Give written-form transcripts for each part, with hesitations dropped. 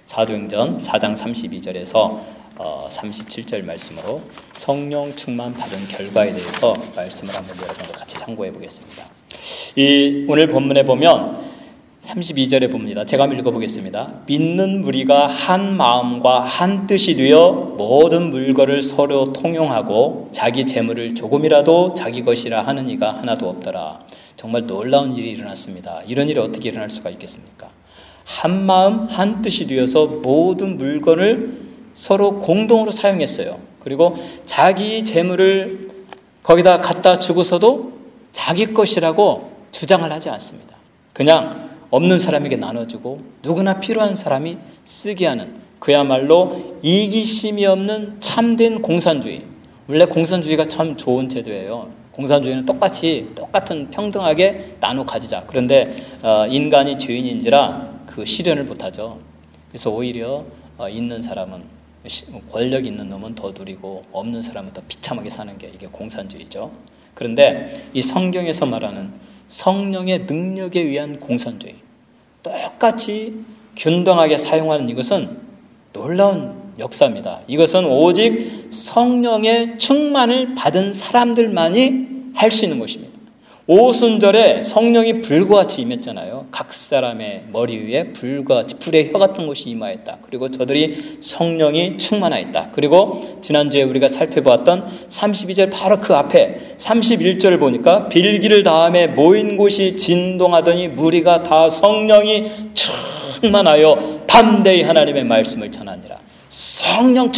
사도행전 4장 32절에서 37절 말씀으로 성령 충만 받은 결과에 대해서 말씀을 한번 여러분과 같이 상고해 보겠습니다. 오늘 본문에 보면 32절에 봅니다. 제가 한번 읽어보겠습니다. 믿는 무리가 한 마음과 한 뜻이 되어 모든 물건을 서로 통용하고 자기 재물을 조금이라도 자기 것이라 하는 이가 하나도 없더라. 정말 놀라운 일이 일어났습니다. 이런 일이 어떻게 일어날 수가 있겠습니까? 한 마음 한 뜻이 되어서 모든 물건을 서로 공동으로 사용했어요. 그리고 자기 재물을 거기다 갖다 주고서도 자기 것이라고 주장을 하지 않습니다. 그냥 없는 사람에게 나눠주고 누구나 필요한 사람이 쓰게 하는, 그야말로 이기심이 없는 참된 공산주의. 원래 공산주의가 참 좋은 제도예요. 공산주의는 똑같은 평등하게 나눠 가지자. 그런데 인간이 죄인인지라 그 실현을 못하죠. 그래서 오히려 있는 사람은, 권력 있는 놈은 더 누리고 없는 사람은 더 비참하게 사는 게 이게 공산주의죠. 그런데 이 성경에서 말하는 성령의 능력에 의한 공산주의, 똑같이 균등하게 사용하는 이것은 놀라운 역사입니다. 이것은 오직 성령의 충만을 받은 사람들만이 할 수 있는 것입니다. 오순절에 성령이 불과 같이 임했잖아요. 각 사람의 머리 위에 불과 같이 불의 혀 같은 것이 임하였다. 그리고 저들이 성령이 충만하였다. 그리고 지난주에 우리가 살펴보았던 32절 바로 그 앞에 31절을 보니까 빌기를 다음에 모인 곳이 진동하더니 무리가 다 성령이 충만하여 담대히 하나님의 말씀을 전하니라. 성령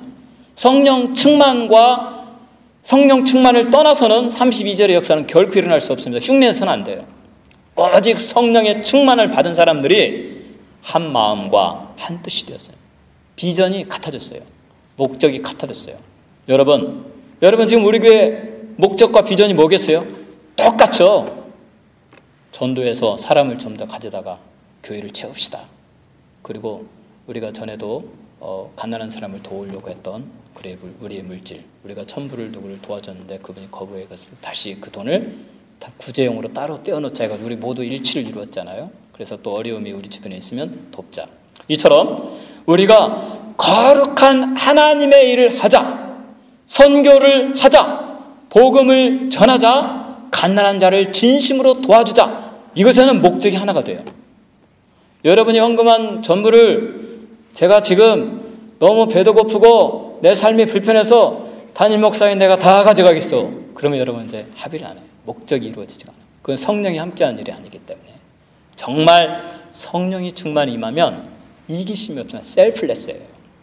충만과 성령 충만을 떠나서는 32절의 역사는 결코 일어날 수 없습니다. 흉내내서는 안 돼요. 오직 성령의 충만을 받은 사람들이 한 마음과 한 뜻이 되었어요. 비전이 같아졌어요. 목적이 같아졌어요. 여러분 지금 우리 교회 목적과 비전이 뭐겠어요? 똑같죠. 전도해서 사람을 좀 더 가져다가 교회를 채웁시다. 그리고 우리가 전에도 가난한 사람을 도우려고 했던 우리의 물질, 우리가 천불을 누구를 도와줬는데 그분이 거부해 갔을 때 다시 그 돈을 다 구제용으로 따로 떼어놓자 해가지고 우리 모두 일치를 이루었잖아요. 그래서 또 어려움이 우리 주변에 있으면 돕자. 이처럼 우리가 거룩한 하나님의 일을 하자, 선교를 하자, 복음을 전하자, 가난한 자를 진심으로 도와주자. 이것에는 목적이 하나가 돼요. 여러분이 헌금한 전부를 제가 지금 너무 배도 고프고 내 삶이 불편해서 담임 목사인 내가 다 가져가겠어. 그러면 여러분 이제 합의를 안 해요. 목적이 이루어지지가 않아요. 그건 성령이 함께하는 일이 아니기 때문에. 정말 성령이 충만히 임하면 이기심이 없으나 셀플레스예요.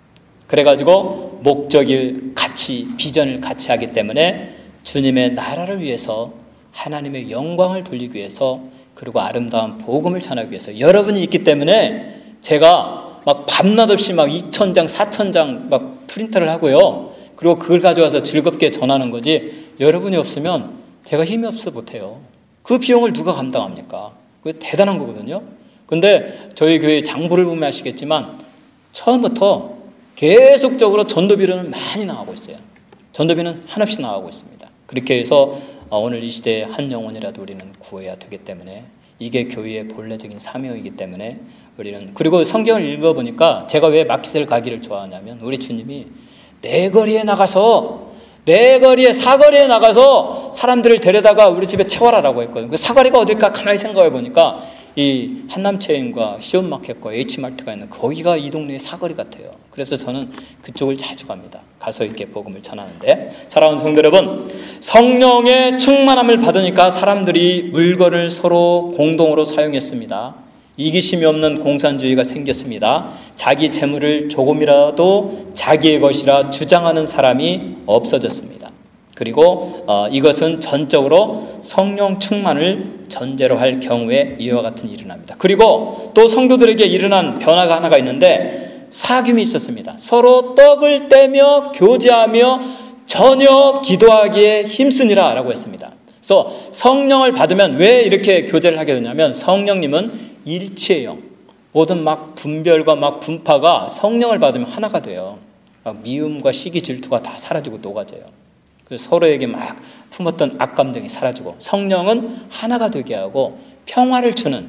그래가지고 목적을 같이, 비전을 같이 하기 때문에 주님의 나라를 위해서, 하나님의 영광을 돌리기 위해서, 그리고 아름다운 복음을 전하기 위해서 여러분이 있기 때문에 제가 막 밤낮 없이 막 2,000장, 4,000장 막 프린터를 하고요. 그리고 그걸 가져와서 즐겁게 전하는 거지, 여러분이 없으면 제가 힘이 없어 못해요. 그 비용을 누가 감당합니까? 그게 대단한 거거든요. 근데 저희 교회 장부를 보면 아시겠지만 처음부터 계속적으로 전도비료는 많이 나가고 있어요. 전도비는 한없이 나가고 있습니다. 그렇게 해서 오늘 이 시대에 한 영혼이라도 우리는 구해야 되기 때문에, 이게 교회의 본래적인 사명이기 때문에 우리는, 그리고 성경을 읽어보니까 제가 왜 마켓을 가기를 좋아하냐면 우리 주님이 내거리에 나가서, 사거리에 나가서 사람들을 데려다가 우리 집에 채워라라고 했거든요. 그 사거리가 어딜까 가만히 생각해 보니까 이 한남체인과 시온마켓과 H마트가 있는 거기가 이 동네의 사거리 같아요. 그래서 저는 그쪽을 자주 갑니다. 가서 이렇게 복음을 전하는데, 사랑하는 성도 여러분, 성령의 충만함을 받으니까 사람들이 물건을 서로 공동으로 사용했습니다. 이기심이 없는 공산주의가 생겼습니다. 자기 재물을 조금이라도 자기의 것이라 주장하는 사람이 없어졌습니다. 그리고 이것은 전적으로 성령 충만을 전제로 할 경우에 이와 같은 일이 일어납니다. 그리고 또 성도들에게 일어난 변화가 하나가 있는데, 사귐이 있었습니다. 서로 떡을 떼며 교제하며 전혀 기도하기에 힘쓰니라 라고 했습니다. 그래서 성령을 받으면 왜 이렇게 교제를 하게 되냐면, 성령님은 일체의 영, 모든 막 분별과 막 분파가 성령을 받으면 하나가 돼요. 막 미움과 시기 질투가 다 사라지고 녹아져요. 그래서 서로에게 막 품었던 악감정이 사라지고 성령은 하나가 되게 하고 평화를 주는,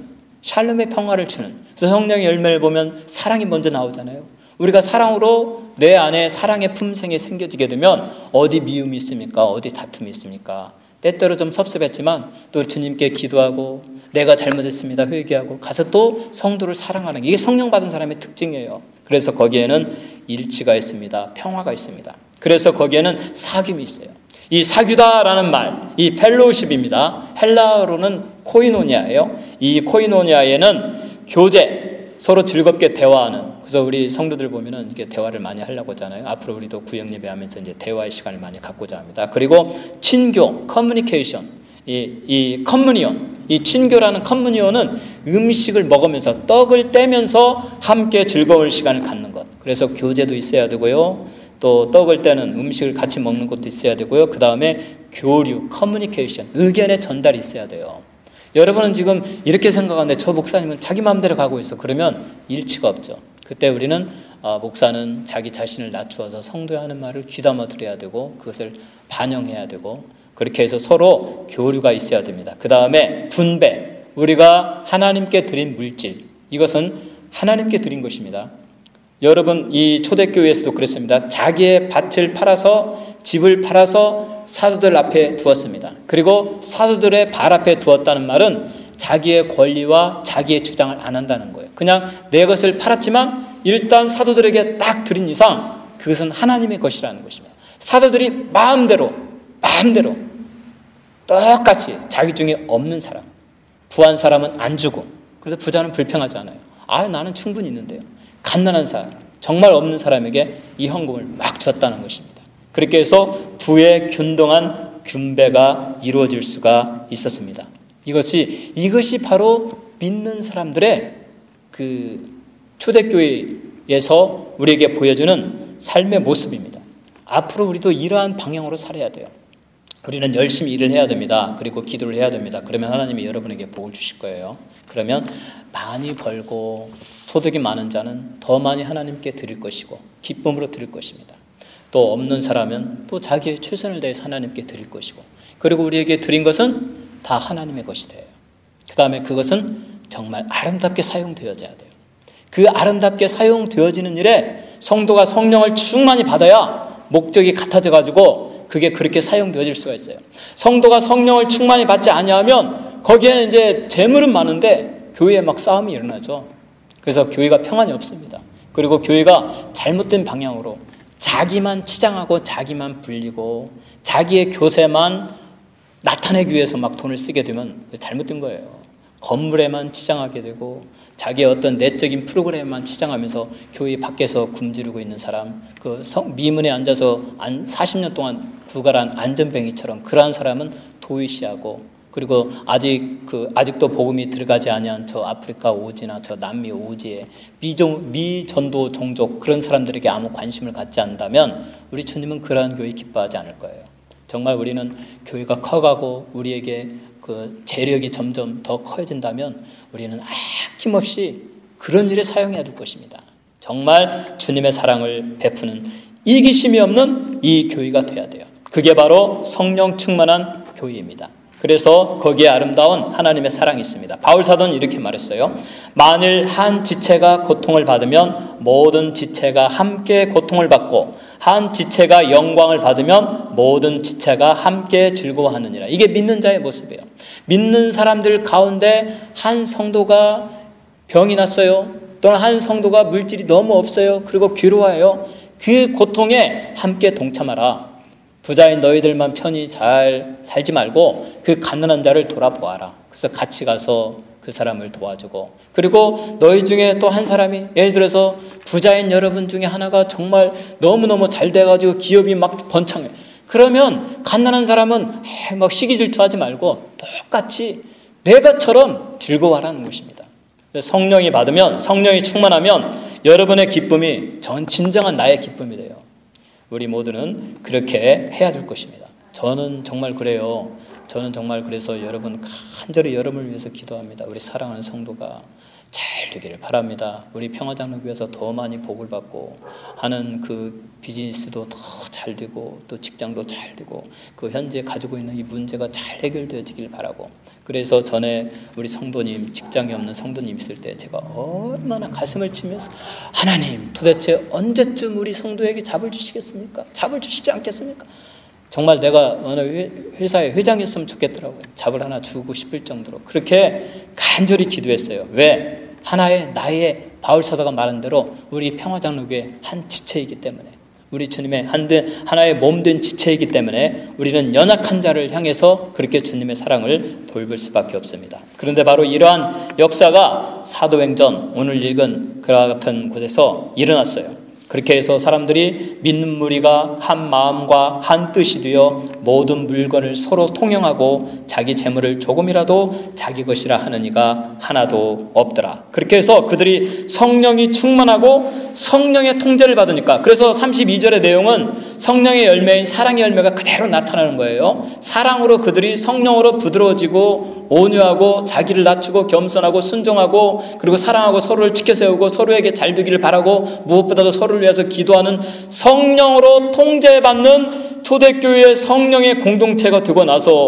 샬롬의 평화를 주는. 그래서 성령의 열매를 보면 사랑이 먼저 나오잖아요. 우리가 사랑으로 내 안에 사랑의 품성이 생겨지게 되면 어디 미움이 있습니까? 어디 다툼이 있습니까? 때때로 좀 섭섭했지만 또 주님께 기도하고 내가 잘못했습니다 회개하고 가서 또 성도를 사랑하는 게 이게 성령 받은 사람의 특징이에요. 그래서 거기에는 일치가 있습니다. 평화가 있습니다. 그래서 거기에는 사귐이 있어요. 이 사귀다라는 말, 이 펠로우십입니다. 헬라어로는 코이노니아예요. 이 코이노니아에는 교제, 서로 즐겁게 대화하는. 그래서 우리 성도들 보면은 이게 대화를 많이 하려고 하잖아요. 앞으로 우리도 구역 예배하면서 이제 대화의 시간을 많이 갖고자 합니다. 그리고 친교, 커뮤니케이션, 이 커뮤니온, 이 친교라는 커뮤니온은 음식을 먹으면서 떡을 떼면서 함께 즐거울 시간을 갖는 것. 그래서 교제도 있어야 되고요. 또 떡을 떼는 음식을 같이 먹는 것도 있어야 되고요. 그 다음에 교류, 커뮤니케이션, 의견의 전달이 있어야 돼요. 여러분은 지금 이렇게 생각하는데 저 목사님은 자기 마음대로 가고 있어. 그러면 일치가 없죠. 그때 우리는 목사는 자기 자신을 낮추어서 성도의 하는 말을 귀담아 들어야 되고 그것을 반영해야 되고 그렇게 해서 서로 교류가 있어야 됩니다. 그 다음에 분배, 우리가 하나님께 드린 물질, 이것은 하나님께 드린 것입니다. 여러분 이 초대교회에서도 그랬습니다. 자기의 밭을 팔아서 집을 팔아서 사도들 앞에 두었습니다. 그리고 사도들의 발 앞에 두었다는 말은 자기의 권리와 자기의 주장을 안 한다는 거예요. 그냥 내 것을 팔았지만 일단 사도들에게 딱 드린 이상 그것은 하나님의 것이라는 것입니다. 사도들이 마음대로 똑같이 자기 중에 없는 사람, 부한 사람은 안 주고 그래서 부자는 불평하지 않아요. 나는 충분히 있는데요. 갓난한 사람, 정말 없는 사람에게 이 헌금을 막 줬다는 것입니다. 그렇게 해서 부의 균등한 균배가 이루어질 수가 있었습니다. 이것이 바로 믿는 사람들의 그 초대교회에서 우리에게 보여주는 삶의 모습입니다. 앞으로 우리도 이러한 방향으로 살아야 돼요. 우리는 열심히 일을 해야 됩니다. 그리고 기도를 해야 됩니다. 그러면 하나님이 여러분에게 복을 주실 거예요. 그러면 많이 벌고 소득이 많은 자는 더 많이 하나님께 드릴 것이고 기쁨으로 드릴 것입니다. 또 없는 사람은 또 자기의 최선을 다해서 하나님께 드릴 것이고 그리고 우리에게 드린 것은 다 하나님의 것이 돼요. 그 다음에 그것은 정말 아름답게 사용되어져야 돼요. 그 아름답게 사용되어지는 일에 성도가 성령을 충만히 받아야 목적이 같아져 가지고 그게 그렇게 사용되어질 수가 있어요. 성도가 성령을 충만히 받지 아니하면 거기에는 이제 재물은 많은데 교회에 막 싸움이 일어나죠. 그래서 교회가 평안이 없습니다. 그리고 교회가 잘못된 방향으로 자기만 치장하고 자기만 불리고 자기의 교세만 나타내기 위해서 막 돈을 쓰게 되면 잘못된 거예요. 건물에만 치장하게 되고 자기의 어떤 내적인 프로그램만 치장하면서 교회 밖에서 굶주리고 있는 사람, 미문에 앉아서 40년 동안 구걸한 안전뱅이처럼 그러한 사람은 도외시하고 그리고 아직도 복음이 들어가지 아니한 저 아프리카 오지나 저 남미 오지에 미전도 종족 그런 사람들에게 아무 관심을 갖지 않는다면 우리 주님은 그러한 교회 기뻐하지 않을 거예요. 정말 우리는 교회가 커가고 우리에게 그 재력이 점점 더 커진다면 우리는 아낌없이 그런 일에 사용해야 될 것입니다. 정말 주님의 사랑을 베푸는 이기심이 없는 이 교회가 돼야 돼요. 그게 바로 성령 충만한 교회입니다. 그래서 거기에 아름다운 하나님의 사랑이 있습니다. 바울 사도는 이렇게 말했어요. 만일 한 지체가 고통을 받으면 모든 지체가 함께 고통을 받고 한 지체가 영광을 받으면 모든 지체가 함께 즐거워하느니라. 이게 믿는 자의 모습이에요. 믿는 사람들 가운데 한 성도가 병이 났어요. 또는 한 성도가 물질이 너무 없어요. 그리고 괴로워해요. 그 고통에 함께 동참하라. 부자인 너희들만 편히 잘 살지 말고 그 가난한 자를 돌아보아라. 그래서 같이 가서 그 사람을 도와주고 그리고 너희 중에 또 한 사람이 예를 들어서 부자인 여러분 중에 하나가 정말 너무너무 잘 돼가지고 기업이 막 번창해. 그러면 가난한 사람은 막 시기 질투하지 말고 똑같이 내가처럼 즐거워하라는 것입니다. 성령이 받으면 성령이 충만하면 여러분의 기쁨이 진정한 나의 기쁨이 돼요. 우리 모두는 그렇게 해야 될 것입니다. 저는 정말 그래요. 저는 정말 그래서 여러분 간절히 여러분을 위해서 기도합니다. 우리 사랑하는 성도가 잘 되기를 바랍니다. 우리 평화장로교회에서 더 많이 복을 받고 하는 그 비즈니스도 더 잘 되고 또 직장도 잘 되고 그 현재 가지고 있는 이 문제가 잘 해결되어지길 바라고, 그래서 전에 우리 성도님, 직장이 없는 성도님 있을 때 제가 얼마나 가슴을 치면서 하나님 도대체 언제쯤 우리 성도에게 잡을 주시겠습니까? 잡을 주시지 않겠습니까? 정말 내가 어느 회사의 회장이었으면 좋겠더라고요. 잡을 하나 주고 싶을 정도로 그렇게 간절히 기도했어요. 왜? 하나의 나의 바울 사도가 말한 대로 우리 평화장로교의 한 지체이기 때문에, 우리 주님의 하나의 몸된 지체이기 때문에 우리는 연약한 자를 향해서 그렇게 주님의 사랑을 돌볼 수밖에 없습니다. 그런데 바로 이러한 역사가 사도행전 오늘 읽은 그와 같은 곳에서 일어났어요. 그렇게 해서 사람들이 믿는 무리가 한 마음과 한 뜻이 되어 모든 물건을 서로 통용하고 자기 재물을 조금이라도 자기 것이라 하는 이가 하나도 없더라. 그렇게 해서 그들이 성령이 충만하고 성령의 통제를 받으니까, 그래서 32절의 내용은 성령의 열매인 사랑의 열매가 그대로 나타나는 거예요. 사랑으로 그들이 성령으로 부드러워지고 온유하고 자기를 낮추고 겸손하고 순종하고 그리고 사랑하고 서로를 지켜세우고 서로에게 잘 되기를 바라고 무엇보다도 서로를 위해서 기도하는 성령으로 통제받는 초대교회의 성령의 공동체가 되고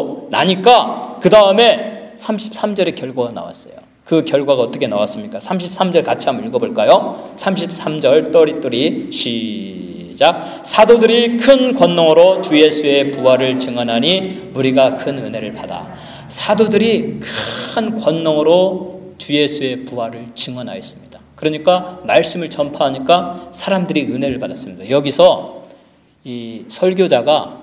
나니까 그 다음에 33절의 결과가 나왔어요. 그 결과가 어떻게 나왔습니까? 33절 같이 한번 읽어볼까요? 33절 또리또리 시작. 사도들이 큰 권능으로 주 예수의 부활을 증언하니 무리가 큰 은혜를 받아. 사도들이 큰 권능으로 주 예수의 부활을 증언하였습니다. 그러니까 말씀을 전파하니까 사람들이 은혜를 받았습니다. 여기서 이 설교자가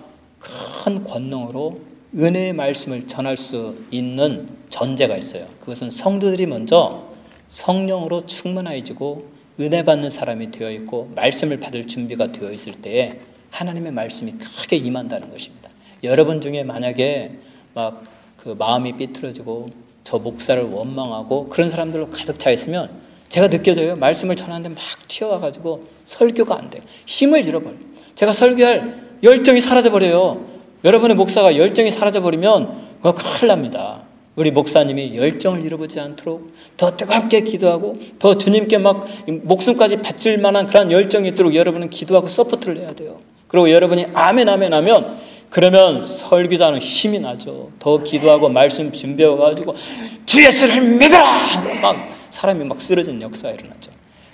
큰 권능으로 은혜의 말씀을 전할 수 있는 전제가 있어요. 그것은 성도들이 먼저 성령으로 충만해지고 은혜 받는 사람이 되어 있고 말씀을 받을 준비가 되어 있을 때에 하나님의 말씀이 크게 임한다는 것입니다. 여러분 중에 만약에 막 그 마음이 삐뚤어지고 저 목사를 원망하고 그런 사람들로 가득 차 있으면 제가 느껴져요. 말씀을 전하는데 막 튀어와가지고 설교가 안 돼요. 힘을 잃어버려요. 제가 설교할 열정이 사라져버려요. 여러분의 목사가 열정이 사라져버리면 그거 큰일 납니다. 우리 목사님이 열정을 잃어버리지 않도록 더 뜨겁게 기도하고 더 주님께 막 목숨까지 바칠 만한 그런 열정이 있도록 여러분은 기도하고 서포트를 해야 돼요. 그리고 여러분이 아멘 아멘 하면 그러면 설교자는 힘이 나죠. 더 기도하고 말씀 준비해가지고 주 예수를 믿어라 하고 막 사람이 막 쓰러지는 역사가 일어나죠.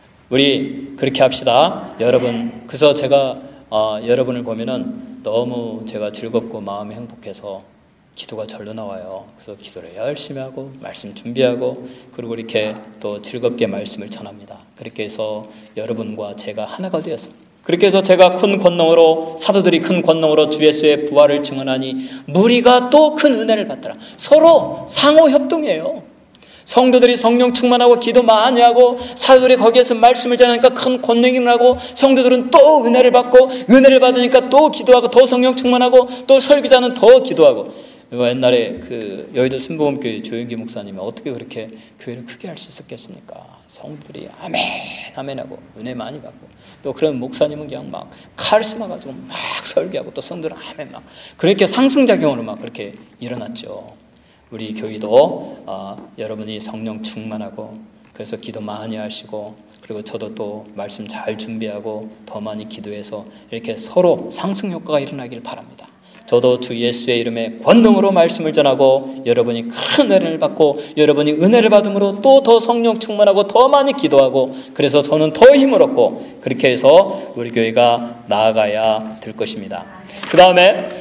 우리 그렇게 합시다. 여러분, 그래서 제가 여러분을 보면은 너무 제가 즐겁고 마음이 행복해서 기도가 절로 나와요. 그래서 기도를 열심히 하고 말씀 준비하고 그리고 이렇게 또 즐겁게 말씀을 전합니다. 그렇게 해서 여러분과 제가 하나가 되어서, 그렇게 해서 제가 큰 권능으로, 사도들이 큰 권능으로 주 예수의 부활을 증언하니 무리가 또 큰 은혜를 받더라. 서로 상호 협동이에요. 성도들이 성령 충만하고 기도 많이 하고 사도들이 거기에서 말씀을 전하니까 큰 권능이 나고 성도들은 또 은혜를 받고 은혜를 받으니까 또 기도하고 더 성령 충만하고 또 설교자는 더 기도하고. 옛날에 그 여의도 순복음교회 조영기 목사님이 어떻게 그렇게 교회를 크게 할 수 있었겠습니까? 성도들이 아멘 아멘하고 은혜 많이 받고 또 그런 목사님은 그냥 막 카리스마 가지고 막 설교하고 또 성도들은 아멘 막 그렇게 상승작용으로 막 그렇게 일어났죠. 우리 교회도 여러분이 성령 충만하고 그래서 기도 많이 하시고 그리고 저도 또 말씀 잘 준비하고 더 많이 기도해서 이렇게 서로 상승 효과가 일어나길 바랍니다. 저도 주 예수의 이름에 권능으로 말씀을 전하고 여러분이 큰 은혜를 받고 여러분이 은혜를 받음으로 또 더 성령 충만하고 더 많이 기도하고 그래서 저는 더 힘을 얻고 그렇게 해서 우리 교회가 나아가야 될 것입니다. 그 다음에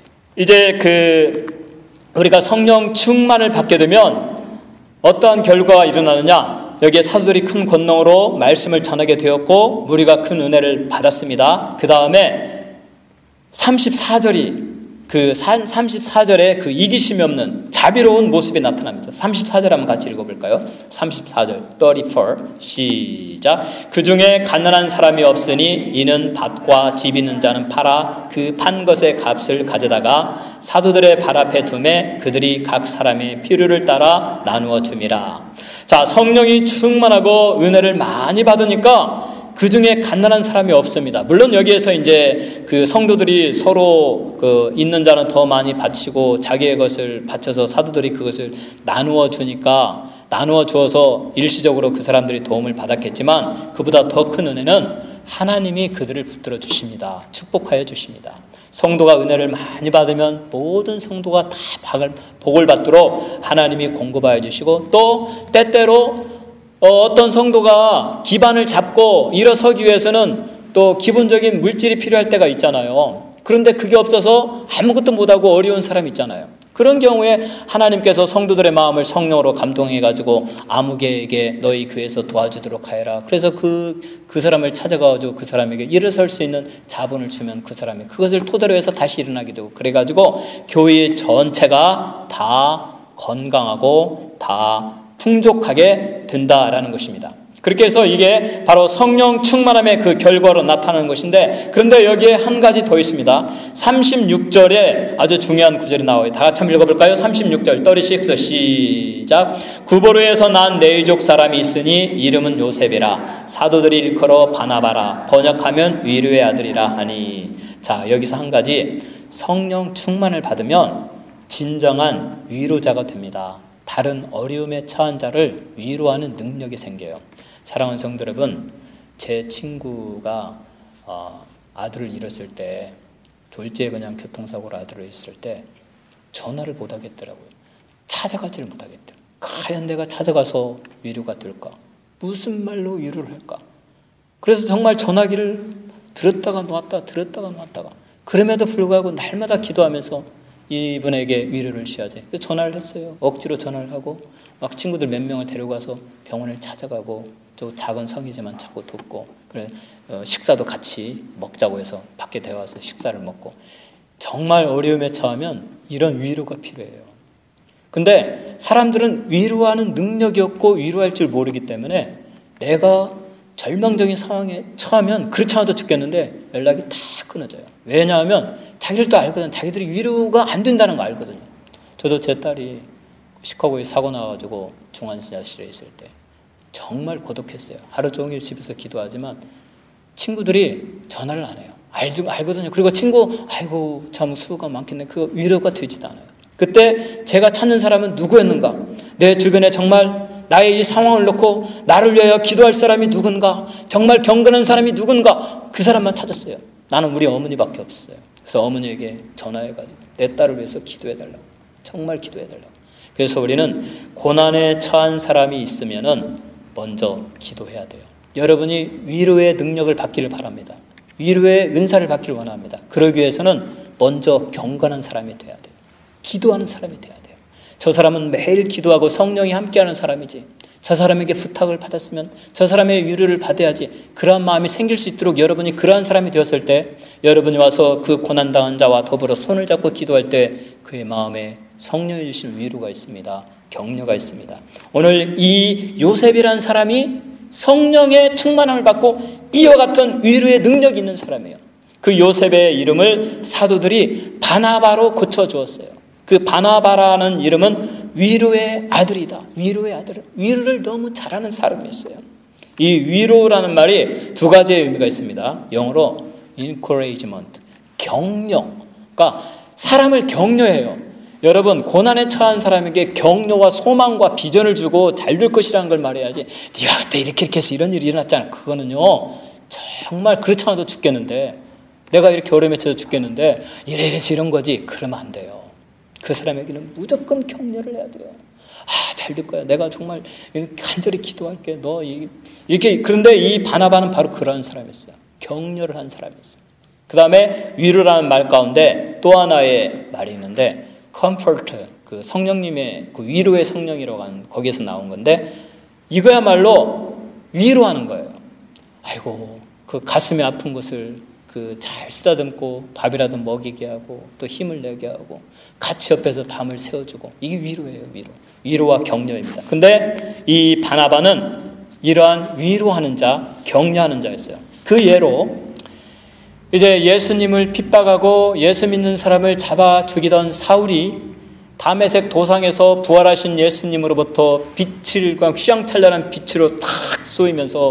이제 우리가 성령 충만을 받게 되면 어떠한 결과가 일어나느냐? 여기에 사도들이 큰 권능으로 말씀을 전하게 되었고 무리가 큰 은혜를 받았습니다. 그 다음에 34절이 34절에 그 이기심이 없는 자비로운 모습이 나타납니다. 34절 한번 같이 읽어볼까요? 34절 34 시작. 그 중에 가난한 사람이 없으니 이는 밭과 집 있는 자는 팔아 그 판 것의 값을 가져다가 사도들의 발 앞에 두매 그들이 각 사람의 필요를 따라 나누어 줌이라. 자, 성령이 충만하고 은혜를 많이 받으니까 그 중에 가난한 사람이 없습니다. 물론 여기에서 이제 그 성도들이 서로 있는 자는 더 많이 바치고 자기의 것을 바쳐서 사도들이 그것을 나누어 주니까 나누어 주어서 일시적으로 그 사람들이 도움을 받았겠지만 그보다 더 큰 은혜는 하나님이 그들을 붙들어 주십니다. 축복하여 주십니다. 성도가 은혜를 많이 받으면 모든 성도가 다 복을 받도록 하나님이 공급하여 주시고, 또 때때로 어떤 성도가 기반을 잡고 일어서기 위해서는 또 기본적인 물질이 필요할 때가 있잖아요. 그런데 그게 없어서 아무것도 못하고 어려운 사람 있잖아요. 그런 경우에 하나님께서 성도들의 마음을 성령으로 감동해가지고 아무개에게 너희 교회에서 도와주도록 하여라. 그래서 그 사람을 찾아가가지고 그 사람에게 일어설 수 있는 자본을 주면 그 사람이 그것을 토대로 해서 다시 일어나게 되고, 그래가지고 교회 전체가 다 건강하고 다 풍족하게 된다라는 것입니다. 그렇게 해서 이게 바로 성령 충만함의 그 결과로 나타나는 것인데, 그런데 여기에 한 가지 더 있습니다. 36절에 아주 중요한 구절이 나와요. 다 같이 한번 읽어볼까요? 36절 36 시작. 구보로에서 난 네이족 사람이 있으니 이름은 요셉이라. 사도들이 일컬어 바나바라. 번역하면 위로의 아들이라 하니. 자, 여기서 한 가지, 성령 충만을 받으면 진정한 위로자가 됩니다. 다른 어려움에 처한 자를 위로하는 능력이 생겨요. 사랑하는 성도 여러분, 제 친구가 아들을 잃었을 때, 둘째 그냥 교통사고로 아들을 잃었을 때 전화를 못 하겠더라고요. 찾아가지를 못하겠더라고요. 과연 내가 찾아가서 위로가 될까? 무슨 말로 위로를 할까? 그래서 정말 전화기를 들었다가 놓았다가 그럼에도 불구하고 날마다 기도하면서 이분에게 위로를 취하지. 그래서 전화를 했어요. 억지로 전화를 하고 막 친구들 몇 명을 데려가서 병원을 찾아가고, 또 작은 성이지만 자꾸 돕고, 그래 식사도 같이 먹자고 해서 밖에 데려와서 식사를 먹고. 정말 어려움에 처하면 이런 위로가 필요해요. 근데 사람들은 위로하는 능력이 없고 위로할 줄 모르기 때문에 내가 절망적인 상황에 처하면 그렇지 않아도 죽겠는데 연락이 다 끊어져요. 왜냐하면 자기들도 알거든. 자기들이 위로가 안 된다는 거 알거든요. 저도 제 딸이 시카고에 사고 나가지고 중환자실에 있을 때 정말 고독했어요. 하루 종일 집에서 기도하지만 친구들이 전화를 안 해요. 알거든요. 그리고 친구, 아이고 참 수고가 많겠네. 그거 위로가 되지도 않아요. 그때 제가 찾는 사람은 누구였는가? 내 주변에 정말 나의 이 상황을 놓고 나를 위하여 기도할 사람이 누군가? 정말 경건한 사람이 누군가? 그 사람만 찾았어요. 나는 우리 어머니밖에 없어요. 그래서 어머니에게 전화해가지고 내 딸을 위해서 기도해달라고, 정말 기도해달라고. 그래서 우리는 고난에 처한 사람이 있으면은 먼저 기도해야 돼요. 여러분이 위로의 능력을 받기를 바랍니다. 위로의 은사를 받기를 원합니다. 그러기 위해서는 먼저 경건한 사람이 돼야 돼요. 기도하는 사람이 돼야 돼요. 저 사람은 매일 기도하고 성령이 함께하는 사람이지, 저 사람에게 부탁을 받았으면 저 사람의 위로를 받아야지, 그러한 마음이 생길 수 있도록 여러분이 그러한 사람이 되었을 때, 여러분이 와서 그 고난당한 자와 더불어 손을 잡고 기도할 때 그의 마음에 성령이 주신 위로가 있습니다. 격려가 있습니다. 오늘 이 요셉이라는 사람이 성령의 충만함을 받고 이와 같은 위로의 능력이 있는 사람이에요. 그 요셉의 이름을 사도들이 바나바로 고쳐주었어요. 그 바나바라는 이름은 위로의 아들이다. 위로의 아들. 위로를 너무 잘하는 사람이었어요. 이 위로라는 말이 두 가지의 의미가 있습니다. 영어로 encouragement, 격려. 그러니까 사람을 격려해요. 여러분, 고난에 처한 사람에게 격려와 소망과 비전을 주고 잘 될 것이라는 걸 말해야지, 네가 그때 이렇게 해서 이런 일이 일어났잖아. 그거는요, 정말 그렇지 않아도 죽겠는데, 내가 이렇게 어려움에 처해 죽겠는데 이래서 이런 거지, 그러면 안 돼요. 그 사람에게는 무조건 격려를 해야 돼요. 잘 될 거야. 내가 정말 간절히 기도할게. 너 이렇게. 그런데 이 바나바는 바로 그런 사람이었어요. 격려를 한 사람이었어요. 그 다음에 위로라는 말 가운데 또 하나의 말이 있는데, comfort, 그 성령님의 그 위로의 성령이라고 하는, 거기에서 나온 건데, 이거야말로 위로하는 거예요. 아이고, 그 가슴이 아픈 것을 그 잘 쓰다듬고 밥이라도 먹이게 하고 또 힘을 내게 하고 같이 옆에서 담을 세워주고, 이게 위로예요. 위로와 격려입니다. 근데 이 바나바는 이러한 위로하는 자, 격려하는 자였어요. 그 예로 이제 예수님을 핍박하고 예수 믿는 사람을 잡아 죽이던 사울이 다메섹 도상에서 부활하신 예수님으로부터 빛을, 휘황찬란한 빛으로 탁 쏘이면서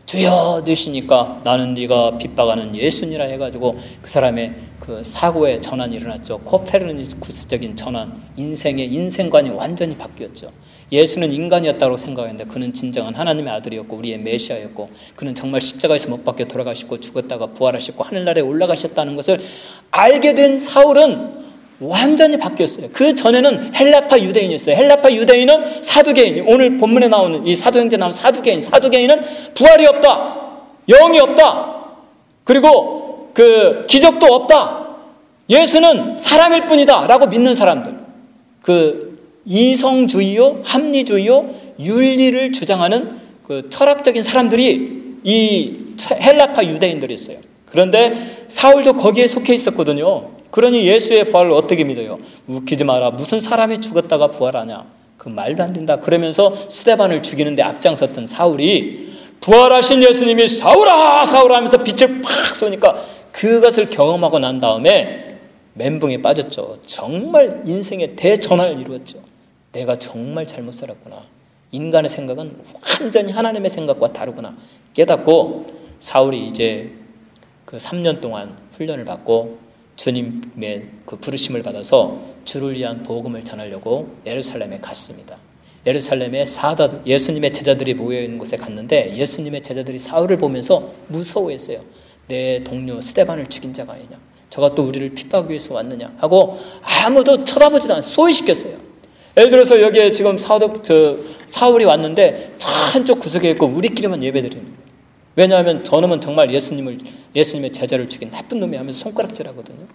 주여 넣으시니까 나는 네가 핍박하는 예수니라 해가지고 그 사람의 그 사고의 전환이 일어났죠. 코페르니쿠스적인 전환, 인생관이 완전히 바뀌었죠. 예수는 인간이었다고 생각했는데 그는 진정한 하나님의 아들이었고 우리의 메시아였고 그는 정말 십자가에서 못 박혀 돌아가시고 죽었다가 부활하셨고 하늘나라에 올라가셨다는 것을 알게 된 사울은 완전히 바뀌었어요. 그 전에는 헬라파 유대인이었어요. 헬라파 유대인은 사두개인, 오늘 본문에 나오는 이 사도행전에 나오는 사두개인은 부활이 없다, 영이 없다, 그리고 그 기적도 없다, 예수는 사람일 뿐이다 라고 믿는 사람들, 그 이성주의요, 합리주의요, 윤리를 주장하는 그 철학적인 사람들이 이 헬라파 유대인들이었어요. 그런데 사울도 거기에 속해 있었거든요. 그러니 예수의 부활을 어떻게 믿어요? 웃기지 마라. 무슨 사람이 죽었다가 부활하냐? 그 말도 안 된다. 그러면서 스데반을 죽이는데 앞장섰던 사울이 부활하신 예수님이 사울아 사울아 하면서 빛을 팍 쏘니까 그것을 경험하고 난 다음에 멘붕에 빠졌죠. 정말 인생의 대전환을 이루었죠. 내가 정말 잘못 살았구나. 인간의 생각은 완전히 하나님의 생각과 다르구나 깨닫고 사울이 이제 그 3년 동안 훈련을 받고 주님의 그 부르심을 받아서 주를 위한 복음을 전하려고 예루살렘에 갔습니다. 예루살렘에 예수님의 제자들이 모여있는 곳에 갔는데 예수님의 제자들이 사울을 보면서 무서워했어요. 내 동료 스데반을 죽인 자가 아니냐, 저가 또 우리를 핍박하기 위해서 왔느냐 하고 아무도 쳐다보지도 않았어요. 소위시켰어요. 예를 들어서 여기에 지금 사울이 왔는데 한쪽 구석에 있고 우리끼리만 예배드리는 거예요. 왜냐하면 저놈은 정말 예수님의 제자를 죽인 나쁜 놈이 하면서 손가락질하거든요.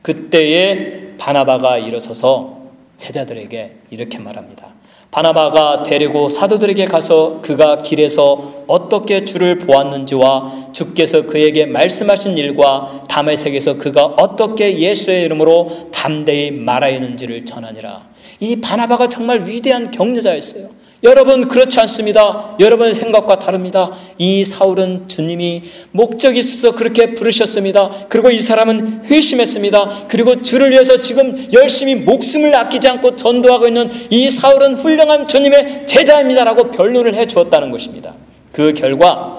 그때에 바나바가 일어서서 제자들에게 이렇게 말합니다. 바나바가 데리고 사도들에게 가서 그가 길에서 어떻게 주를 보았는지와 주께서 그에게 말씀하신 일과 다메섹에서 그가 어떻게 예수의 이름으로 담대히 말하였는지를 전하니라. 이 바나바가 정말 위대한 격려자였어요. 여러분 그렇지 않습니다. 여러분의 생각과 다릅니다. 이 사울은 주님이 목적이 있어서 그렇게 부르셨습니다. 그리고 이 사람은 회심했습니다. 그리고 주를 위해서 지금 열심히 목숨을 아끼지 않고 전도하고 있는 이 사울은 훌륭한 주님의 제자입니다라고 변론을 해주었다는 것입니다. 그 결과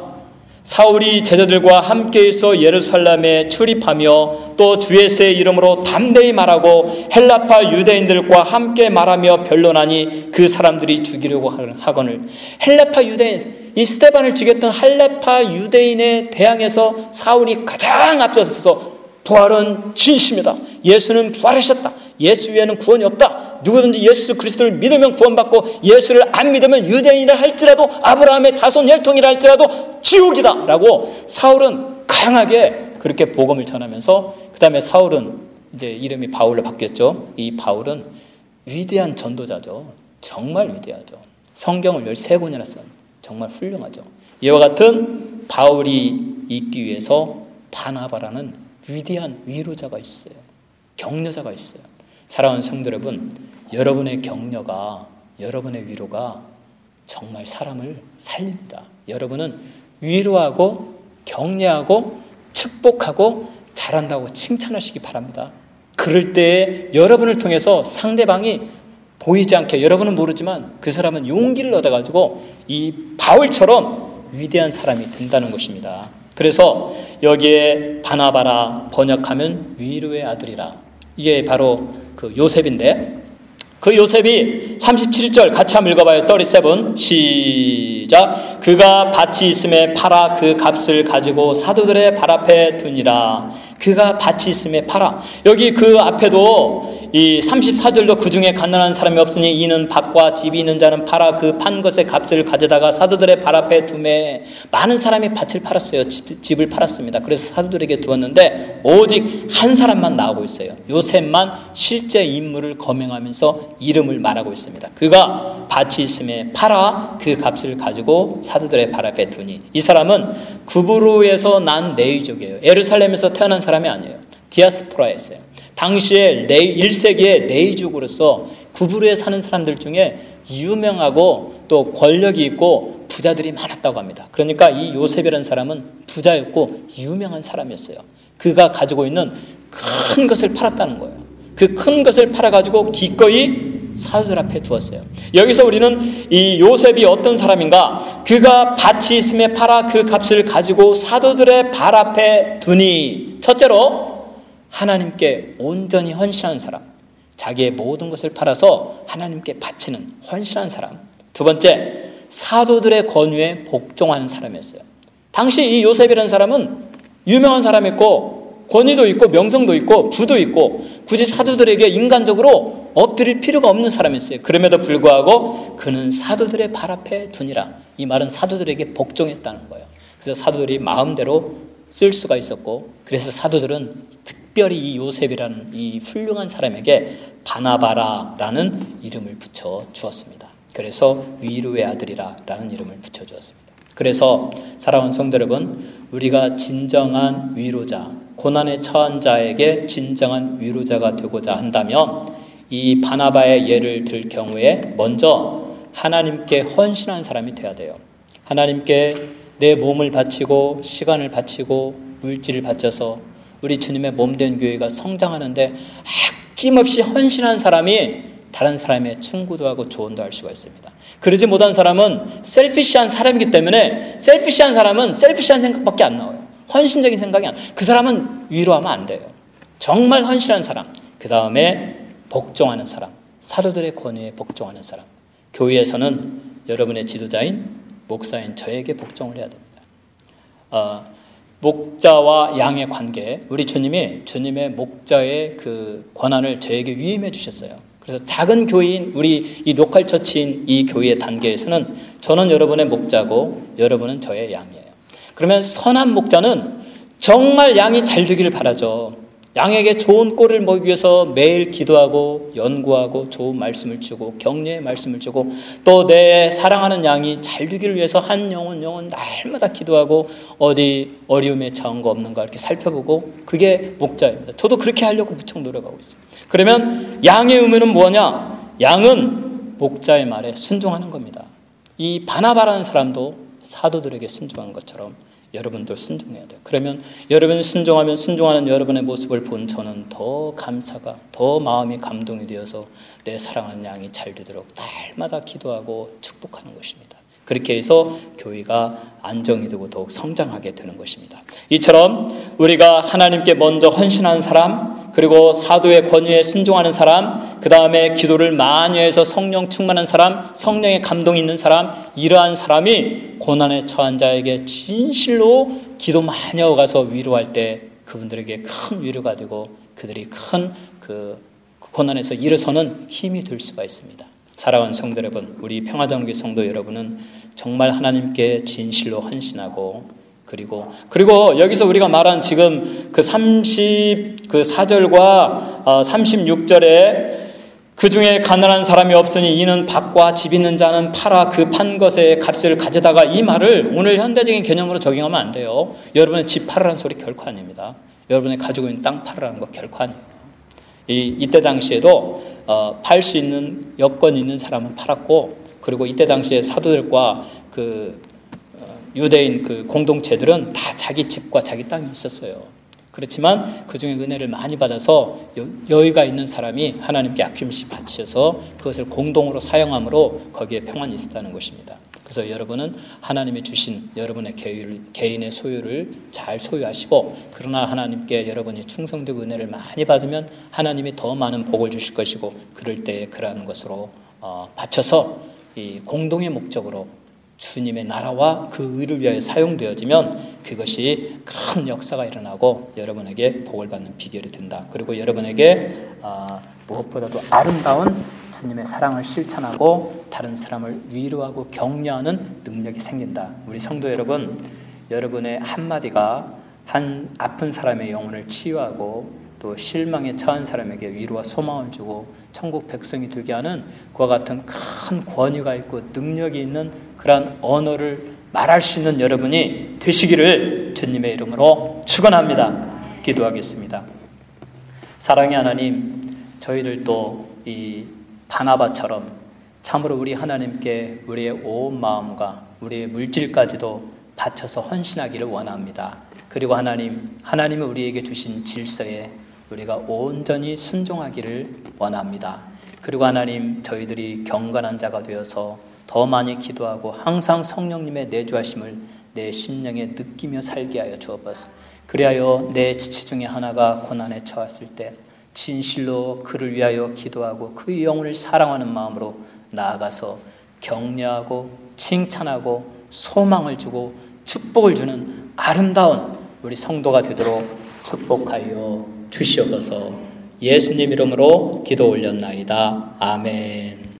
사울이 제자들과 함께 있어 예루살렘에 출입하며 또 주 예수의 이름으로 담대히 말하고 헬라파 유대인들과 함께 말하며 변론하니 그 사람들이 죽이려고 하거늘. 헬라파 유대인, 이 스데반을 죽였던 헬라파 유대인에 대항해서 사울이 가장 앞서서서 부활은 진심이다. 예수는 부활하셨다. 예수 외에는 구원이 없다. 누구든지 예수 그리스도를 믿으면 구원받고 예수를 안 믿으면 유대인이라 할지라도 아브라함의 자손 혈통이라 할지라도 지옥이다 라고 사울은 강하게 그렇게 복음을 전하면서 그 다음에 사울은 이제 이름이 바울로 바뀌었죠. 이 바울은 위대한 전도자죠. 정말 위대하죠. 성경을 13권이나 쓴 정말 훌륭하죠. 이와 같은 바울이 있기 위해서 바나바라는 위대한 위로자가 있어요. 격려자가 있어요. 사랑하는 성도 여러분, 여러분의 격려가, 여러분의 위로가 정말 사람을 살립니다. 여러분은 위로하고 격려하고 축복하고 잘한다고 칭찬하시기 바랍니다. 그럴 때 여러분을 통해서 상대방이 보이지 않게, 여러분은 모르지만 그 사람은 용기를 얻어가지고 이 바울처럼 위대한 사람이 된다는 것입니다. 그래서 여기에 바나바라 번역하면 위로의 아들이라. 이게 바로 그 요셉인데 그 요셉이 37절 같이 한번 읽어봐요. 37 시작. 그가 밭이 있음에 팔아 그 값을 가지고 사도들의 발 앞에 두니라. 그가 밭이 있음에 팔아. 여기 그 앞에도 이 34절도 그 중에 가난한 사람이 없으니 이는 밭과 집이 있는 자는 팔아 그 판 것의 값을 가져다가 사도들의 발 앞에 두매. 많은 사람이 밭을 팔았어요. 집을 팔았습니다. 그래서 사도들에게 두었는데 오직 한 사람만 나오고 있어요. 요셉만 실제 인물을 거명하면서 이름을 말하고 있습니다. 그가 밭이 있음에 팔아 그 값을 가지고 사도들의 발 앞에 두니. 이 사람은 구브로에서 난 네이족이에요. 예루살렘에서 태어난 사람이 아니에요. 디아스포라였어요. 당시에 1세기의 네이족으로서 구브로에 사는 사람들 중에 유명하고 또 권력이 있고 부자들이 많았다고 합니다. 그러니까 이 요셉이라는 사람은 부자였고 유명한 사람이었어요. 그가 가지고 있는 큰 것을 팔았다는 거예요. 그 큰 것을 팔아가지고 기꺼이 사도들 앞에 두었어요. 여기서 우리는 이 요셉이 어떤 사람인가? 그가 밭이 있음에 팔아 그 값을 가지고 사도들의 발 앞에 두니, 첫째로 하나님께 온전히 헌신한 사람, 자기의 모든 것을 팔아서 하나님께 바치는 헌신한 사람. 두 번째, 사도들의 권유에 복종하는 사람이었어요. 당시 이 요셉이라는 사람은 유명한 사람이었고 권위도 있고 명성도 있고 부도 있고 굳이 사도들에게 인간적으로 엎드릴 필요가 없는 사람이었어요. 그럼에도 불구하고 그는 사도들의 발 앞에 두니라. 이 말은 사도들에게 복종했다는 거예요. 그래서 사도들이 마음대로 쓸 수가 있었고, 그래서 사도들은 특별히 이 요셉이라는 이 훌륭한 사람에게 바나바라라는 이름을 붙여 주었습니다. 그래서 위로의 아들이라 라는 이름을 붙여 주었습니다. 그래서 사랑하는 성도 여러분, 우리가 진정한 위로자, 고난에 처한 자에게 진정한 위로자가 되고자 한다면 이 바나바의 예를 들 경우에 먼저 하나님께 헌신한 사람이 되어야 돼요. 하나님께 내 몸을 바치고 시간을 바치고 물질을 바쳐서 우리 주님의 몸된 교회가 성장하는데 아낌없이 헌신한 사람이 다른 사람의 충고도 하고 조언도 할 수가 있습니다. 그러지 못한 사람은 셀피시한 사람이기 때문에 셀피시한 사람은 셀피시한 생각밖에 안 나와요. 헌신적인 생각이 안 나와요. 그 사람은 위로하면 안 돼요. 정말 헌신한 사람, 그 다음에 복종하는 사람, 사도들의 권위에 복종하는 사람. 교회에서는 여러분의 지도자인 목사인 저에게 복종을 해야 됩니다. 목자와 양의 관계, 우리 주님이 주님의 목자의 그 권한을 저에게 위임해 주셨어요. 그래서 작은 교회인 우리 이 로컬 처치인 이 교회의 단계에서는 저는 여러분의 목자고 여러분은 저의 양이에요. 그러면 선한 목자는 정말 양이 잘 되기를 바라죠. 양에게 좋은 꼴을 먹기 위해서 매일 기도하고 연구하고 좋은 말씀을 주고 격려의 말씀을 주고 또 내 사랑하는 양이 잘 되기를 위해서 한 영혼 날마다 기도하고 어디 어려움에 처한 거 없는가 이렇게 살펴보고, 그게 목자입니다. 저도 그렇게 하려고 무척 노력하고 있어요. 그러면 양의 의무는 뭐냐? 양은 목자의 말에 순종하는 겁니다. 이 바나바라는 사람도 사도들에게 순종한 것처럼 여러분도 순종해야 돼요. 그러면 여러분이 순종하면 순종하는 여러분의 모습을 본 저는 더 감사가, 더 마음이 감동이 되어서 내 사랑하는 양이 잘 되도록 날마다 기도하고 축복하는 것입니다. 그렇게 해서 교회가 안정이 되고 더욱 성장하게 되는 것입니다. 이처럼 우리가 하나님께 먼저 헌신하는 사람, 그리고 사도의 권위에 순종하는 사람, 그 다음에 기도를 많이 해서 성령 충만한 사람, 성령의 감동이 있는 사람, 이러한 사람이 고난에 처한 자에게 진실로 기도 많이 하고 가서 위로할 때 그분들에게 큰 위로가 되고 그들이 큰 그 고난에서 일어서는 힘이 될 수가 있습니다. 사랑하는 성도 여러분, 우리 평화정교회 성도 여러분은 정말 하나님께 진실로 헌신하고 그리고 여기서 우리가 말한 지금 그 34절과 36절에 그 중에 가난한 사람이 없으니 이는 밭과 집 있는 자는 팔아 그 판 것의 값을 가져다가, 이 말을 오늘 현대적인 개념으로 적용하면 안 돼요. 여러분의 집 팔으라는 소리 결코 아닙니다. 여러분의 가지고 있는 땅 팔으라는 거 결코 아니에요. 이때 당시에도 팔 수 있는 여건이 있는 사람은 팔았고, 그리고 이때 당시에 사도들과 그 유대인 그 공동체들은 다 자기 집과 자기 땅이 있었어요. 그렇지만 그 중에 은혜를 많이 받아서 여유가 있는 사람이 하나님께 아낌없이 바치셔서 그것을 공동으로 사용함으로 거기에 평안이 있었다는 것입니다. 그래서 여러분은 하나님이 주신 여러분의 개인의 소유를 잘 소유하시고, 그러나 하나님께 여러분이 충성되고 은혜를 많이 받으면 하나님이 더 많은 복을 주실 것이고, 그럴 때에 그러한 것으로 바쳐서 이 공동의 목적으로 주님의 나라와 그 의를 위하여 사용되어지면 그것이 큰 역사가 일어나고 여러분에게 복을 받는 비결이 된다. 그리고 여러분에게 무엇보다도 아름다운 주님의 사랑을 실천하고 다른 사람을 위로하고 격려하는 능력이 생긴다. 우리 성도 여러분, 여러분의 한마디가 한 아픈 사람의 영혼을 치유하고 또 실망에 처한 사람에게 위로와 소망을 주고 천국 백성이 되게 하는 그와 같은 큰 권위가 있고 능력이 있는 그러한 언어를 말할 수 있는 여러분이 되시기를 주님의 이름으로 축원합니다. 기도하겠습니다. 사랑의 하나님, 저희들도 이 바나바처럼 참으로 우리 하나님께 우리의 온 마음과 우리의 물질까지도 바쳐서 헌신하기를 원합니다. 그리고 하나님은 우리에게 주신 질서에 우리가 온전히 순종하기를 원합니다. 그리고 하나님, 저희들이 경건한 자가 되어서 더 많이 기도하고 항상 성령님의 내주하심을 내 심령에 느끼며 살게 하여 주옵소서. 그리하여 내 지체 중에 하나가 고난에 처했을 때 진실로 그를 위하여 기도하고 그 영혼을 사랑하는 마음으로 나아가서 격려하고 칭찬하고 소망을 주고 축복을 주는 아름다운 우리 성도가 되도록 축복하여 주시옵소서. 예수님 이름으로 기도 올렸나이다. 아멘.